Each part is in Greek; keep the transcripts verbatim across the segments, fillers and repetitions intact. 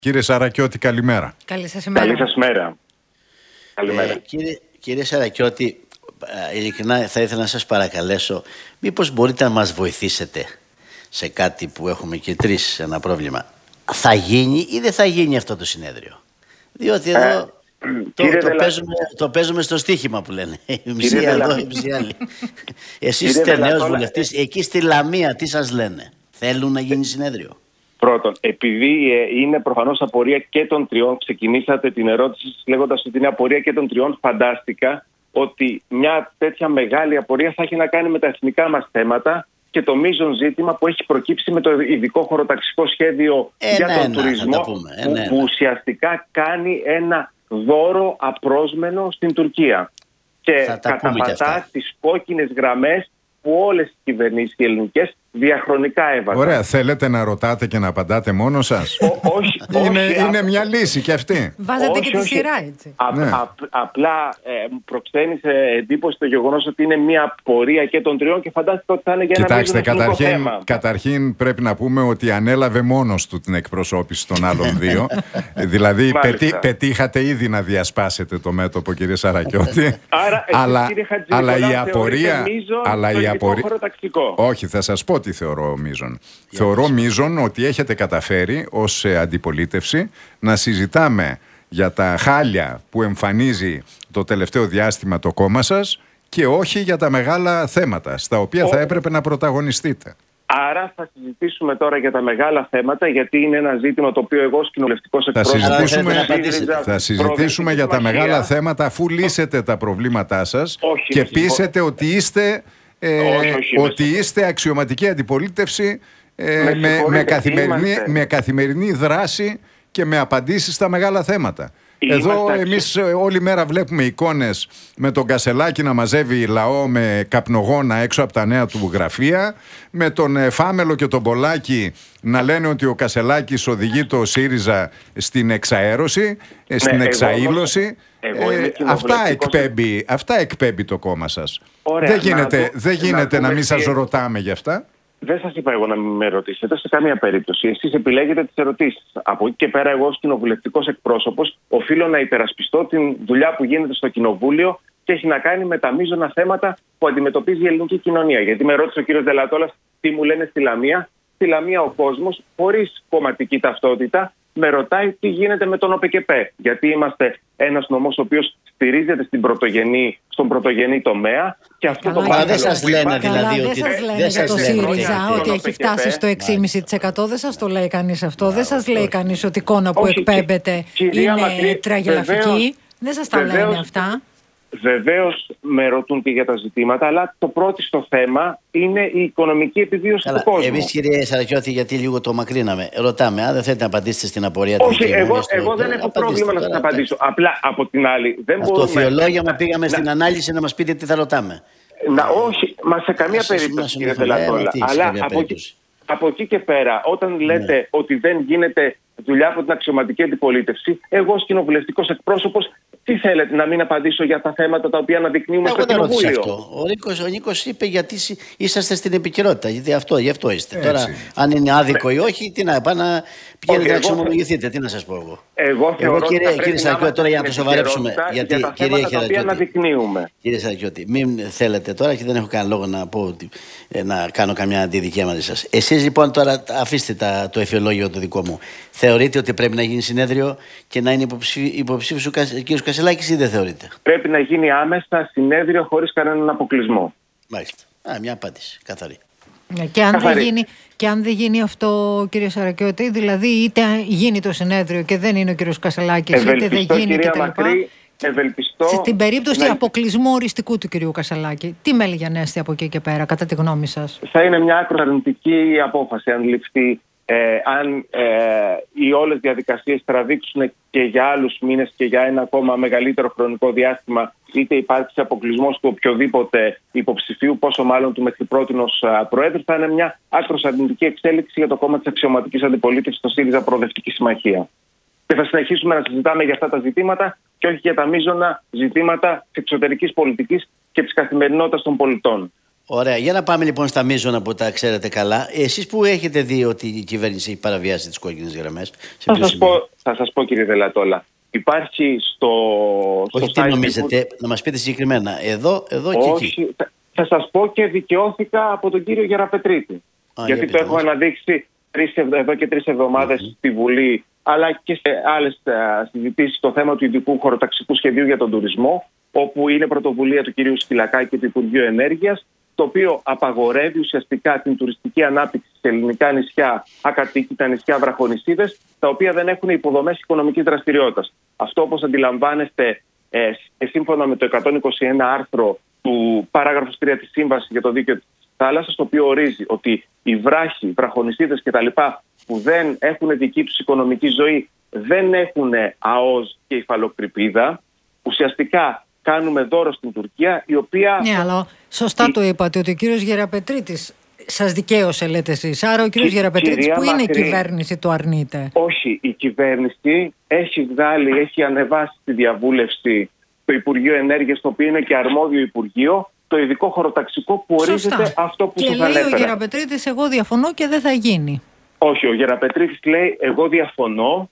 Κύριε Σαρακιώτη, καλημέρα. Καλή σας ημέρα. Καλή σας μέρα. Καλημέρα. Ε, κύριε, κύριε Σαρακιώτη, ειλικρινά θα ήθελα να σας παρακαλέσω, μήπως μπορείτε να μας βοηθήσετε σε κάτι που έχουμε και τρεις ένα πρόβλημα. Θα γίνει ή δεν θα γίνει αυτό το συνέδριο? Διότι εδώ ε, το, το, Δελα... παίζουμε, το παίζουμε στο στοίχημα που λένε. Η μισή εδώ, η μισή άλλη. Εσείς είστε νέος βουλευτής, εκεί στη Λαμία τι σας λένε? Θέλουν να γίνει συνέδριο? Πρώτον, επειδή ε, είναι προφανώς απορία και των τριών, ξεκινήσατε την ερώτηση λέγοντας ότι είναι απορία και των τριών, φαντάστηκα ότι μια τέτοια μεγάλη απορία θα έχει να κάνει με τα εθνικά μας θέματα και το μείζον ζήτημα που έχει προκύψει με το ειδικό χωροταξικό σχέδιο ε, για ναι, τον ναι, τουρισμό, ε, που, ναι, ναι. που ουσιαστικά κάνει ένα δώρο απρόσμενο στην Τουρκία και καταπατά τις κόκκινες γραμμές που όλες οι κυβερνήσεις οι ελληνικές διαχρονικά έβαζαν. Ωραία, θέλετε να ρωτάτε και να απαντάτε μόνο σας? Ο, όχι, είναι, όχι, είναι α... μια λύση και αυτή. Βάζετε όχι, και όχι. τη σειρά, έτσι. Α, ναι. α, απλά ε, προξένησε εντύπωση το γεγονός ότι είναι μια πορεία και των τριών και φαντάστηκα ότι θα είναι για ένα Κοιτάξτε, καταρχήν, θέμα. καταρχήν πρέπει να πούμε ότι ανέλαβε μόνος του την εκπροσώπηση των άλλων δύο. Δηλαδή πετύ, πετύχατε ήδη να διασπάσετε το μέτωπο, κύριε Σαρακιώτη. Άρα, αλλά, κύριε αλλά η απορία... μείζον αλλά η απορία... χωροταξικό. Όχι, θα σας πω τι θεωρώ μείζον. Θεωρώ μείζον ότι έχετε καταφέρει ως αντιπολίτευση να συζητάμε για τα χάλια που εμφανίζει το τελευταίο διάστημα το κόμμα σας και όχι για τα μεγάλα θέματα στα οποία Ο... θα έπρεπε να πρωταγωνιστείτε. Άρα θα συζητήσουμε τώρα για τα μεγάλα θέματα, γιατί είναι ένα ζήτημα το οποίο εγώ ως κοινοβουλευτικός εκπρόσωπος... Θα συζητήσουμε, θα συζητήσουμε για τα μεγάλα θέματα αφού λύσετε τα προβλήματά σας όχι, και όχι, πείσετε όχι. ότι είστε, ε, όχι, όχι, ότι είστε αξιωματική αντιπολίτευση ε, με, με, με, καθημερινή, με καθημερινή δράση και με απαντήσεις στα μεγάλα θέματα. Είμαστε Εδώ εμείς όλη μέρα βλέπουμε εικόνες με τον Κασελάκη να μαζεύει λαό με καπνογόνα έξω από τα νέα του γραφεία, με τον Φάμελο και τον Πολάκη να λένε ότι ο Κασελάκης οδηγεί το ΣΥΡΙΖΑ στην εξαέρωση, ναι, στην εξαήλωση. Εγώ, εγώ ε, αυτά, εκπέμπει, αυτά εκπέμπει το κόμμα σας. Ωραία, δεν γίνεται να, δεν γίνεται να, να μην σας ρωτάμε γι' αυτά. Δεν σας είπα εγώ να μην με ρωτήσετε σε καμία περίπτωση. Εσείς επιλέγετε τις ερωτήσεις. Από εκεί και πέρα, εγώ ως κοινοβουλευτικός εκπρόσωπος οφείλω να υπερασπιστώ την δουλειά που γίνεται στο Κοινοβούλιο και έχει να κάνει με τα μείζωνα θέματα που αντιμετωπίζει η ελληνική κοινωνία. Γιατί με ρώτησε ο κύριος Δελατόλας τι μου λένε στη Λαμία. Στη Λαμία ο κόσμος, χωρίς κομματική ταυτότητα, με ρωτάει τι γίνεται με τον ΟΠΕΚΕΠΕ. Γιατί είμαστε ένας νομός ο οποίος στηρίζεται στην πρωτογενή, στον πρωτογενή τομέα. Και αυτό καλά, το πράγμα δεν σας λένε δηλαδή καλά, ότι δεν σας λένε για το ΣΥΡΙΖΑ ότι έχει φτάσει στο έξι κόμμα πέντε τοις εκατό. Δεν σας το λέει κανείς αυτό. Δεν σας λέει κανείς ότι η εικόνα που εκπέμπεται είναι τραγελαφική. Δεν σας τα λένε αυτά. Βεβαίως με ρωτούν και για τα ζητήματα, αλλά το πρώτο στο θέμα είναι η οικονομική επιβίωση Καλά, του κόσμου. Εμείς, κύριε Σαρακιώτη, γιατί λίγο το μακρύναμε, ρωτάμε, αν δεν θέλετε να απαντήσετε στην απορία του. Όχι, εγώ, εγώ δεν έχω πρόβλημα να σας απαντήσω. Απλά από την άλλη δεν αυτό μπορούμε... θεολόγια πήγαμε να... στην ανάλυση να μας πείτε τι θα ρωτάμε. Να, όχι, μα σε καμία περίπτωση, κύριε Δελατόλα. Αλλά από εκεί, από εκεί και πέρα, όταν λέτε ναι. ότι δεν γίνεται δουλειά από την αξιωματική αντιπολίτευση, εγώ ως κοινοβουλευτικός εκπρόσωπος, τι θέλετε, να μην απαντήσω για τα θέματα τα οποία αναδεικνύουμε εγώ στο Κοινοβούλιο? Αυτό. Ο Νίκος, ο Νίκος είπε γιατί είσαστε στην επικαιρότητα. Γιατί αυτό, γι' αυτό είστε. Έτσι. Τώρα, αν είναι άδικο ή όχι, τι να πάνε να πηγαίνετε να εξομολογηθείτε. Τι να σας πω εγώ. Εγώ θεωρώ εγώ, κύριε, ότι κύριε Σαρακιώτη, τώρα για να το σοβαρέψουμε. Γιατί, για τα θέματα τα οποία αναδεικνύουμε. Κύριε Σαρακιώτη, μην θέλετε τώρα και δεν έχω κανένα λόγο να, πω ότι, να κάνω καμιά αντιδικία μαζί σας. Εσείς λοιπόν τώρα αφήστε τα, το εφιολόγιο το δικό μου. Θεωρείτε ότι πρέπει να γίνει συνέδριο και να είναι υποψήφιος ο κ. Κασελάκης ή δεν θεωρείτε? Πρέπει να γίνει άμεσα συνέδριο χωρίς κανέναν αποκλεισμό. Μάλιστα. Α, μια απάντηση. Καθαρή. Και αν, δεν γίνει, και αν δεν γίνει αυτό, κύριε Σαρακιώτη, δηλαδή είτε γίνει το συνέδριο και δεν είναι ο κύριος Κασελάκης, είτε δεν γίνει κτλ. Ευελπιστώ. Στην περίπτωση να... αποκλεισμού οριστικού του κυρίου Κασελάκη, τι μέλη γενέστε από εκεί και πέρα, κατά τη γνώμη σας? Θα είναι μια άκρο αρνητική απόφαση αν ληφθεί. Ε, αν ε, οι όλες διαδικασίες τραβήξουν και για άλλους μήνες και για ένα ακόμα μεγαλύτερο χρονικό διάστημα, είτε υπάρξει αποκλεισμός του οποιοδήποτε υποψηφίου, πόσο μάλλον του μέχρι πρότινος Προέδρου, θα είναι μια άκρως αρνητική εξέλιξη για το κόμμα της αξιωματικής αντιπολίτευσης, το ΣΥΡΙΖΑ Προοδευτική Συμμαχία. Και θα συνεχίσουμε να συζητάμε για αυτά τα ζητήματα και όχι για τα μείζωνα ζητήματα της εξωτερικής πολιτικής και της καθημερινότητας των πολιτών. Ωραία. Για να πάμε λοιπόν στα μείζωνα που τα ξέρετε καλά. Εσείς που έχετε δει ότι η κυβέρνηση έχει παραβιάσει τις κόκκινες γραμμές? Θα σας πω, θα σας πω κύριε Δελατόλα. Υπάρχει στο... Όχι στο τι νομίζετε, που... να μας πείτε συγκεκριμένα. Εδώ, εδώ και Όχι, εκεί. Θα, θα σας πω και δικαιώθηκα από τον κύριο Γεραπετρίτη. Α, γιατί το έχω αναδείξει τρεις, εδώ και τρεις εβδομάδες mm-hmm. στη Βουλή, αλλά και σε άλλες συζητήσεις το θέμα του ειδικού χωροταξικού σχεδίου για τον τουρισμό, όπου είναι πρωτοβουλία του κυρίου Σκυλακάκη και του Υπουργείου Ενέργειας, το οποίο απαγορεύει ουσιαστικά την τουριστική ανάπτυξη σε ελληνικά νησιά, ακατοίκητα νησιά, βραχονησίδες, τα οποία δεν έχουν υποδομές οικονομικής δραστηριότητας. Αυτό, όπως αντιλαμβάνεστε, ε, σύμφωνα με το εκατόν είκοσι ένα άρθρο του παράγραφου τρία της Σύμβασης για το Δίκαιο της Θάλασσας, το οποίο ορίζει ότι οι βράχοι, βραχονησίδες κτλ. Που δεν έχουν δική τους οικονομική ζωή, δεν έχουν ΑΟΣ και υφαλοκρηπίδα, ουσιαστικά κάνουμε δώρο στην Τουρκία, η οποία... Ναι, αλλά σωστά η... το είπατε ότι ο κύριος Γεραπετρίτης σας δικαίωσε, λέτε εσείς. Άρα ο κύριος Γεραπετρίτης που είναι Μακρύ, η κυβέρνηση το αρνείται? Όχι, η κυβέρνηση έχει βγάλει, έχει ανεβάσει τη διαβούλευση το Υπουργείο Ενέργειας, το οποίο είναι και αρμόδιο Υπουργείο, το ειδικό χωροταξικό που ορίζεται Σωστά. αυτό που σας ανέφερα. Και λέει ο Γεραπετρίτης, εγώ διαφωνώ και δεν θα γίνει. Όχι, ο Γεραπετρίτης λέει, εγώ διαφωνώ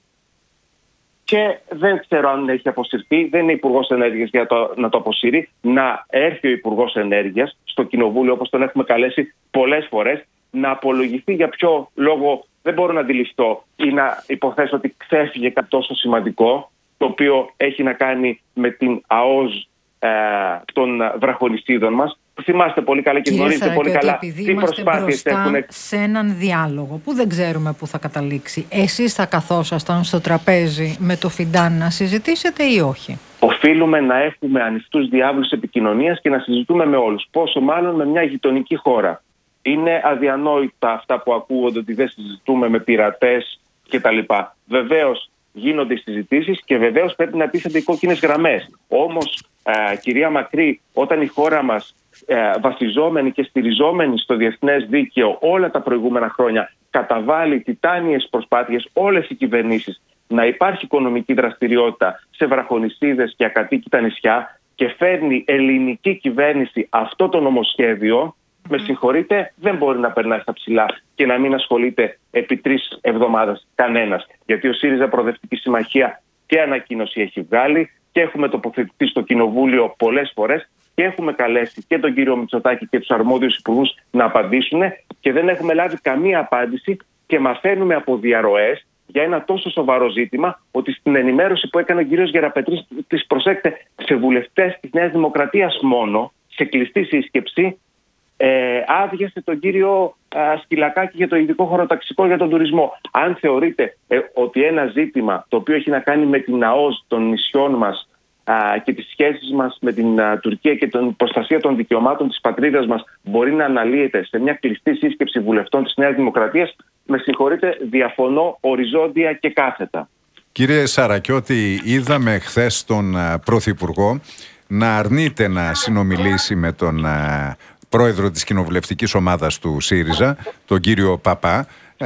και δεν ξέρω αν έχει αποσυρθεί. Δεν είναι Υπουργός Ενέργειας για το, να το αποσύρει. Να έρθει ο Υπουργός Ενέργειας στο Κοινοβούλιο, όπως τον έχουμε καλέσει πολλές φορές, να απολογηθεί για ποιο λόγο δεν μπορώ να αντιληφθώ ή να υποθέσω ότι ξέφυγε κάτι τόσο σημαντικό, το οποίο έχει να κάνει με την ΑΟΣ ε, των βραχονησίδων μας. Θυμάστε πολύ καλά και γνωρίζετε πολύ καλά τι προσπάθειες έχουν. Σε έναν διάλογο που δεν ξέρουμε πού θα καταλήξει, εσείς θα καθόσασταν στο τραπέζι με το Φιντάν να συζητήσετε ή όχι? Οφείλουμε να έχουμε ανοιχτούς διάβλους επικοινωνίας και να συζητούμε με όλους. Πόσο μάλλον με μια γειτονική χώρα. Είναι αδιανόητα αυτά που ακούγονται ότι δεν συζητούμε με πειρατές κτλ. Βεβαίως γίνονται συζητήσεις και βεβαίως πρέπει να τίθενται οι κόκκινες γραμμές. Όμως, ε, κυρία Μακρύ, όταν η χώρα μας ε, βασιζόμενη και στηριζόμενη στο διεθνές δίκαιο όλα τα προηγούμενα χρόνια καταβάλει τιτάνιες προσπάθειες, όλες οι κυβερνήσεις, να υπάρχει οικονομική δραστηριότητα σε βραχονησίδες και ακατοίκητα νησιά και φέρνει ελληνική κυβέρνηση αυτό το νομοσχέδιο, με συγχωρείτε, δεν μπορεί να περνάει στα ψηλά και να μην ασχολείται επί τρεις εβδομάδες κανένας. Γιατί ο ΣΥΡΙΖΑ Προοδευτική Συμμαχία και ανακοίνωση έχει βγάλει και έχουμε τοποθετηθεί στο Κοινοβούλιο πολλές φορές και έχουμε καλέσει και τον κύριο Μητσοτάκη και τους αρμόδιους υπουργούς να απαντήσουν και δεν έχουμε λάβει καμία απάντηση και μαθαίνουμε από διαρροές για ένα τόσο σοβαρό ζήτημα, ότι στην ενημέρωση που έκανε ο κύριος Γεραπετρίτης, προσέξτε, σε βουλευτές της Νέας Δημοκρατίας μόνο, σε κλειστή σύσκεψη, Ε, άδειασε τον κύριο α, Σκυλακάκη για το ειδικό χωροταξικό για τον τουρισμό. Αν θεωρείτε ε, ότι ένα ζήτημα το οποίο έχει να κάνει με την ΑΟΣ των νησιών μας α, και τις σχέσεις μας με την α, Τουρκία και την προστασία των δικαιωμάτων της πατρίδας μας μπορεί να αναλύεται σε μια κλειστή σύσκεψη βουλευτών της Νέας Δημοκρατίας, με συγχωρείτε, διαφωνώ οριζόντια και κάθετα. Κύριε Σαρακιώτη, είδαμε χθες τον α, Πρωθυπουργό να αρνείται να συνομιλήσει με τον α, πρόεδρο της κοινοβουλευτικής ομάδας του ΣΥΡΙΖΑ, τον κύριο Παπά,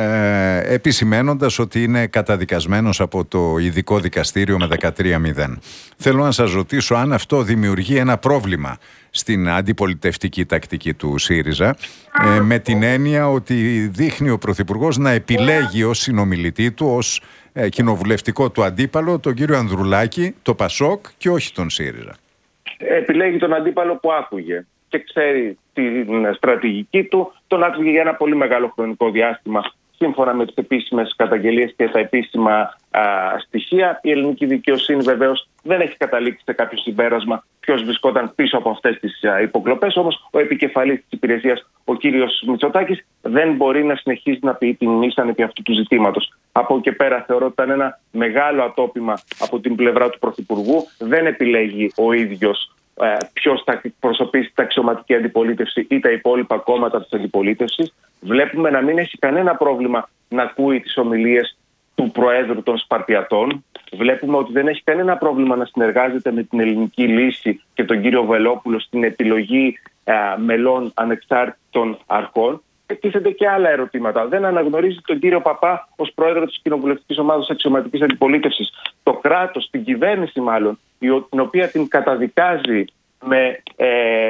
ε, επισημένοντας ότι είναι καταδικασμένος από το ειδικό δικαστήριο με δεκατρία μηδέν. Θέλω να σας ρωτήσω αν αυτό δημιουργεί ένα πρόβλημα στην αντιπολιτευτική τακτική του ΣΥΡΙΖΑ, ε, με την έννοια ότι δείχνει ο Πρωθυπουργός να επιλέγει ως συνομιλητή του, ως ε, κοινοβουλευτικό του αντίπαλο, τον κύριο Ανδρουλάκη, το ΠΑΣΟΚ και όχι τον ΣΥΡΙΖΑ. Επιλέγει τον αντίπαλο που άκουγε και ξέρει την στρατηγική του, τον άκουγε για ένα πολύ μεγάλο χρονικό διάστημα. Σύμφωνα με τις επίσημες καταγγελίες και τα επίσημα α, στοιχεία, η ελληνική δικαιοσύνη βεβαίως δεν έχει καταλήξει σε κάποιο συμπέρασμα ποιος βρισκόταν πίσω από αυτές τις υποκλοπές. Όμως ο επικεφαλής της υπηρεσίας, ο κύριος Μητσοτάκης, δεν μπορεί να συνεχίσει να πει την ίσαν επί αυτού του ζητήματος. Από εκεί και πέρα θεωρώ ότι ήταν ένα μεγάλο ατόπιμα από την πλευρά του Πρωθυπουργού. Δεν επιλέγει ο ίδιος ποιος θα εκπροσωπήσει την αξιωματική αντιπολίτευση ή τα υπόλοιπα κόμματα της αντιπολίτευσης. Βλέπουμε να μην έχει κανένα πρόβλημα να ακούει τις ομιλίες του Προέδρου των Σπαρτιατών. Βλέπουμε ότι δεν έχει κανένα πρόβλημα να συνεργάζεται με την Ελληνική Λύση και τον κύριο Βελόπουλο στην επιλογή α, μελών ανεξάρτητων αρχών. Τίθενται και άλλα ερωτήματα. Δεν αναγνωρίζει τον κύριο Παπά ως πρόεδρο της κοινοβουλευτικής ομάδας αξιωματικής αντιπολίτευσης. Το κράτος, την κυβέρνηση μάλλον, την οποία την καταδικάζει με ε,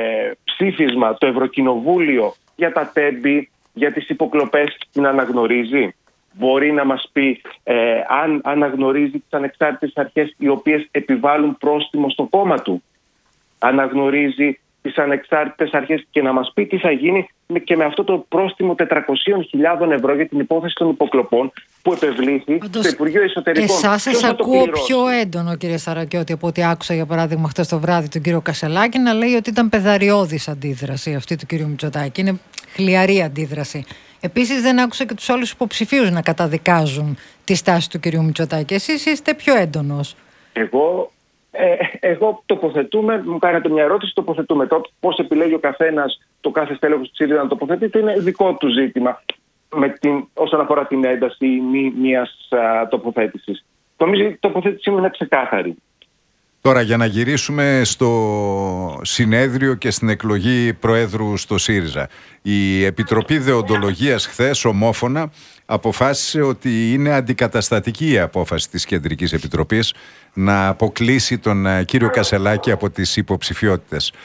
ψήφισμα το Ευρωκοινοβούλιο για τα τέμπη, για τις υποκλοπές, την αναγνωρίζει? Μπορεί να μας πει ε, αν αναγνωρίζει τις ανεξάρτητες αρχές οι οποίες επιβάλλουν πρόστιμο στο κόμμα του? Αναγνωρίζει τις ανεξάρτητες αρχές και να μας πει τι θα γίνει και με αυτό το πρόστιμο τετρακόσιες χιλιάδες ευρώ για την υπόθεση των υποκλοπών που επευλήθη στο Υπουργείο Εσωτερικών? Εσάς σας ακούω πιο έντονο, κύριε Σαρακιώτη, από ό,τι άκουσα για παράδειγμα χτες το βράδυ τον κύριο Κασελάκη να λέει ότι ήταν πεδαριώδης αντίδραση αυτή του κύριου Μητσοτάκη. Είναι χλιαρή αντίδραση. Επίσης δεν άκουσα και τους άλλους υποψηφίους να καταδικάζουν τη στάση του κυρίου Μητσοτάκη. Εσείς είστε πιο έντονος. Εγώ, ε, εγώ τοποθετούμε, μου κάνετε μια ερώτηση, τοποθετούμε. Το πώς επιλέγει ο καθένας, το κάθε στέλεχος του ΣΥΡΙΖΑ να τοποθετείται, είναι δικό του ζήτημα με την, όσον αφορά την ένταση μη, μιας α, τοποθέτησης. Νομίζω η τοποθέτησή μου είναι ξεκάθαρη. Τώρα για να γυρίσουμε στο συνέδριο και στην εκλογή Προέδρου στο ΣΥΡΙΖΑ. Η Επιτροπή Δεοντολογίας χθες ομόφωνα αποφάσισε ότι είναι αντικαταστατική η απόφαση της Κεντρικής Επιτροπής να αποκλείσει τον κύριο Κασελάκη από τις υποψηφιότητες.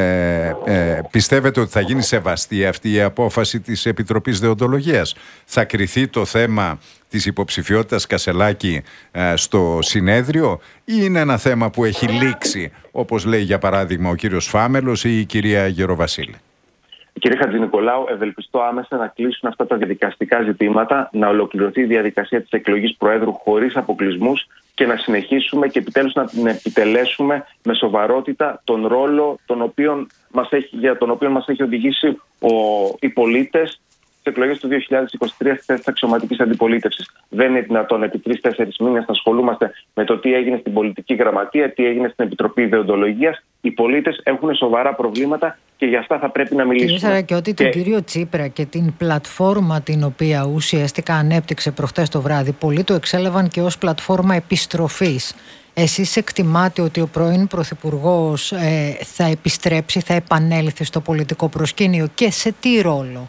Ε, ε, πιστεύετε ότι θα γίνει σεβαστή αυτή η απόφαση της Επιτροπής Δεοντολογίας? Θα κριθεί το θέμα της υποψηφιότητας Κασελάκη ε, στο συνέδριο ή είναι ένα θέμα που έχει λήξει, όπως λέει για παράδειγμα ο κύριος Φάμελος ή η κυρία Γεροβασίλη? Κύριε Χατζηνικολάου, ευελπιστώ άμεσα να κλείσουν αυτά τα διαδικαστικά ζητήματα, να ολοκληρωθεί η διαδικασία της εκλογής Προέδρου χωρίς αποκλεισμούς και να συνεχίσουμε και επιτέλους να την επιτελέσουμε με σοβαρότητα τον ρόλο τον οποίον μας έχει, για τον οποίο μας έχει οδηγήσει ο, οι πολίτες στις εκλογές του δύο χιλιάδες είκοσι τρία στη θέση της αξιωματικής αντιπολίτευσης. Δεν είναι δυνατόν επί τρεις-τέσσερις μήνες να ασχολούμαστε με το τι έγινε στην πολιτική γραμματεία, τι έγινε στην Επιτροπή Δεοντολογίας. Οι πολίτες έχουν σοβαρά προβλήματα και για αυτά θα πρέπει να μιλήσουμε. Κύριε Σαρακιώτη, και... τον κύριο Τσίπρα και την πλατφόρμα την οποία ουσιαστικά ανέπτυξε προχτές το βράδυ, πολλοί το εξέλαβαν και ως πλατφόρμα επιστροφής. Εσείς εκτιμάτε ότι ο πρώην Πρωθυπουργός ε, θα επιστρέψει, θα επανέλθει στο πολιτικό προσκήνιο και σε τι ρόλο?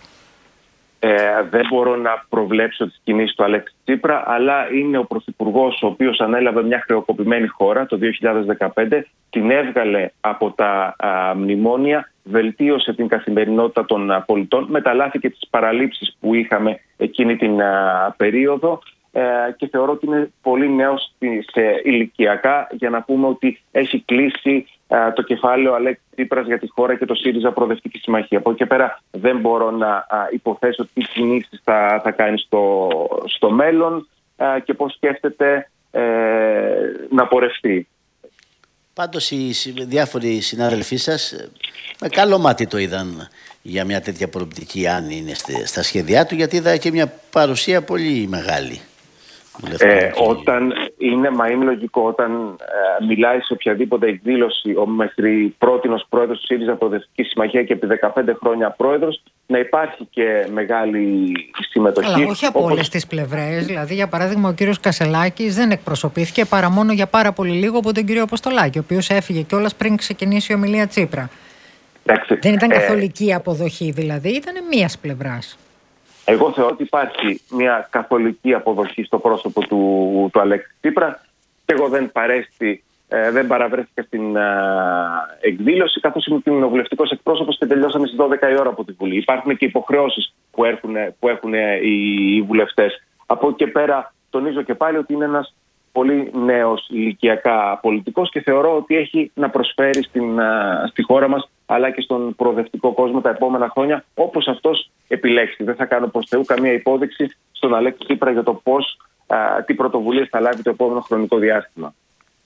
Ε, δεν μπορώ να προβλέψω τις κινήσεις του Αλέξη Τσίπρα, αλλά είναι ο Πρωθυπουργός ο οποίος ανέλαβε μια χρεοκοπημένη χώρα το δύο χιλιάδες δεκαπέντε, την έβγαλε από τα α, μνημόνια, βελτίωσε την καθημερινότητα των α, πολιτών, με τα λάθη και τις παραλήψεις που είχαμε εκείνη την α, περίοδο ε, και θεωρώ ότι είναι πολύ νέος σε ηλικιακά για να πούμε ότι έχει κλείσει το κεφάλαιο Αλέξη Τσίπρας για τη χώρα και το ΣΥΡΙΖΑ Προοδευτική Συμμαχία. Από εκεί και πέρα δεν μπορώ να υποθέσω τι κινήσεις θα, θα κάνει στο, στο μέλλον και πώς σκέφτεται ε, να πορευτεί. Πάντως οι διάφοροι συνάδελφοί σας με καλό μάτι το είδαν για μια τέτοια προοπτική, αν είναι στα σχέδιά του, γιατί είδα και μια παρουσία πολύ μεγάλη. Ε, όταν είναι, μα είναι λογικό όταν ε, μιλάει σε οποιαδήποτε εκδήλωση ο μέχρι πρότινος πρόεδρος του ΣΥΡΙΖΑ Προοδευτική Συμμαχία και επί δεκαπέντε χρόνια πρόεδρος, να υπάρχει και μεγάλη συμμετοχή. Αλλά όχι από όπως... όλες τις πλευρές. Δηλαδή, για παράδειγμα, ο κύριος Κασελάκης δεν εκπροσωπήθηκε παρά μόνο για πάρα πολύ λίγο από τον κύριο Αποστολάκη, ο οποίος έφυγε κιόλας πριν ξεκινήσει η ομιλία Τσίπρα. Εντάξει, δεν ήταν καθολική ε... αποδοχή, δηλαδή, ήταν μίας πλευράς. Εγώ θεωρώ ότι υπάρχει μια καθολική αποδοχή στο πρόσωπο του, του Αλέξη Τσίπρα και εγώ δεν παρέστη, ε, δεν παραβρέθηκα στην ε, εκδήλωση, καθώς είμαι κοινοβουλευτικός εκπρόσωπος και τελειώσαμε στις δώδεκα η ώρα από τη Βουλή. Υπάρχουν και υποχρεώσεις που έχουν, που έχουν οι, οι βουλευτές. Από εκεί και πέρα τονίζω και πάλι ότι είναι ένας πολύ νέος ηλικιακά πολιτικός και θεωρώ ότι έχει να προσφέρει στην, α, στη χώρα μας αλλά και στον προοδευτικό κόσμο τα επόμενα χρόνια, όπως αυτός επιλέξει. Δεν θα κάνω προς Θεού καμία υπόδειξη στον Αλέξη Τσίπρα για το πώς, α, τι πρωτοβουλίες θα λάβει το επόμενο χρονικό διάστημα.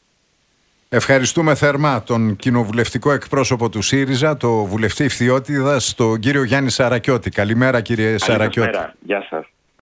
Ευχαριστούμε θερμά τον κοινοβουλευτικό εκπρόσωπο του ΣΥΡΙΖΑ, το βουλευτή Φθιώτιδας, τον κύριο Γιάννη Σαρακιώτη. Καλημέρα, κύριε Σαρακιώτη. Καλημέρα. Γεια σας.